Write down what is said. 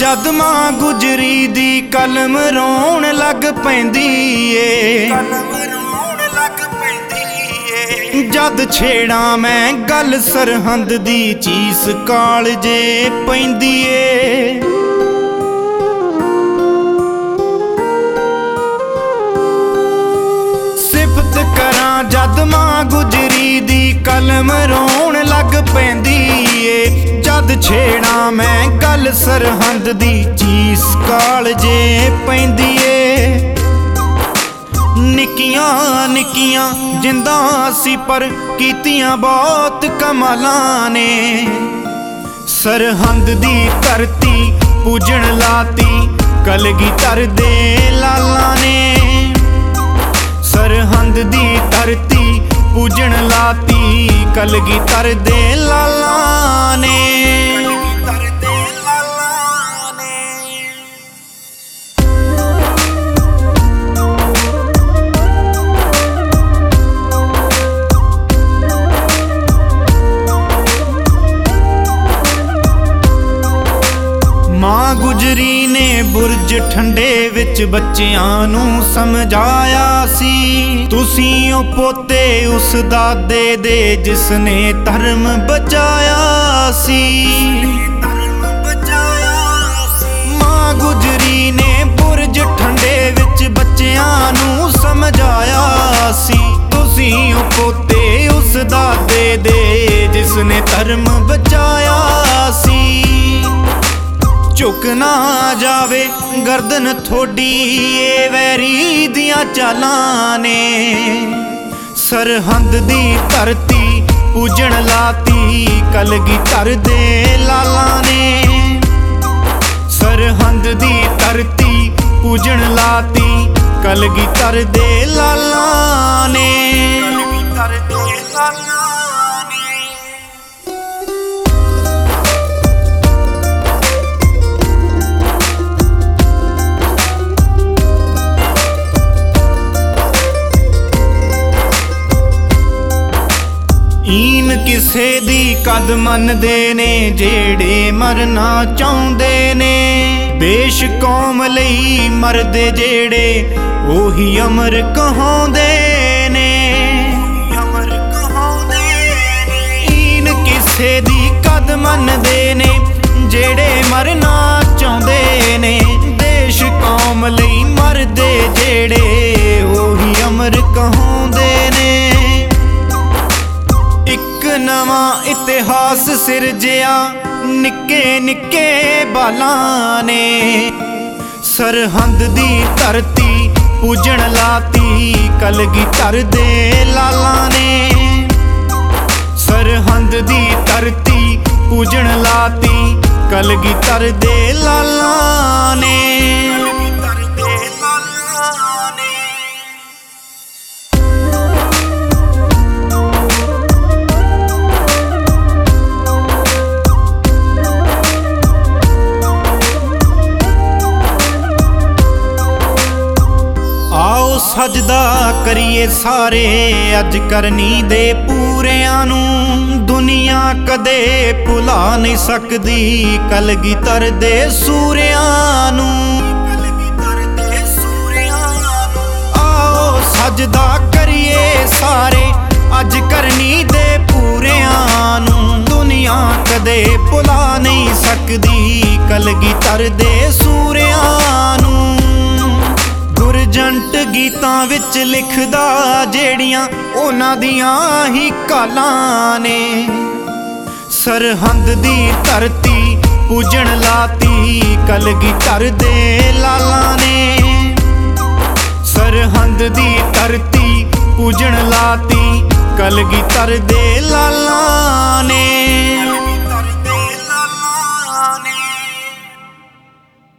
जद मां गुजरी दी कलम रोण लग पैंदी ए, जद छेड़ा मैं गल सरहंद दी चीस कालजे पैंदी ए। सिफत करां जद मां गुजरी दी कलम रोण लग पैंदी ए, जद छेड़ा मैं गल सरहंद दी चीस कालजे पैंदी ए। निक्कियां निक्कियां जिंदा सी पर कीतियां बहुत कमालां ने, सरहंद दी धरती पूजन लाती कलगीधर दे लाला ने। सरहंद दी धरती पूजन लाती कलगीधर दे लाला ने। मां गुजरी ने बुरज ठंडे विच बच्चियां नूं समझाया सी, तुसीं ओ पोते उस दादे दे जिसने धर्म बचाया सी। मां गुजरी ने बुरज ठंडे विच बच्चियां नूं समझाया सी, तुसीं ओ पोते उस दादे दे जिसने धर्म बचाया सी। झुक ना जावे गर्दन थोड़ी ए वैरी दियां चालां ने, सरहंद दी धरती पूजन लाती कलगीधर दे लाला ने। सरहंद दी धरती पूजन लाती कलगीधर दे लाला ने। ईन किसे दी कद मनदे ने जेड़े मरना चाहुंदे ने, देश कौम लई मरदे जेड़े ओही अमर कहाउंदे ने। ईन किसे दी कद मनदे ने जेड़े मरना चाहुंदे ने, देश कौम लई मरदे जेड़े ओही अमर कहाउंदे ने। नवा इतिहास सिरजिया निक्के निक्के बालां ने, सरहंद दी धरती पूजन लाती कलगीधर दे लाला ने। सरहंद दी धरती पूजन लाती कलगीधर दे लाला ने। सजदा करिए सारे अज करनी दे पूरियां नूं, दुनिया कदे भुला नहीं सकदी कलगीधर दे सूरियां नूं। आओ सजदा करिए सारे अज करनी दे पूरियां नूं, दुनिया कदे भुला नहीं सकदी कलगीधर दे सूरियां नूं। गुरजंट गीतां विच लिखदा जेड़ियां उन्हां दियां ही कालां ने, सरहंद दी धरती पूजन लाती कलगीधर दे लाला ने। सरहंद दी धरती पूजन लाती कलगीधर दे लाला ने।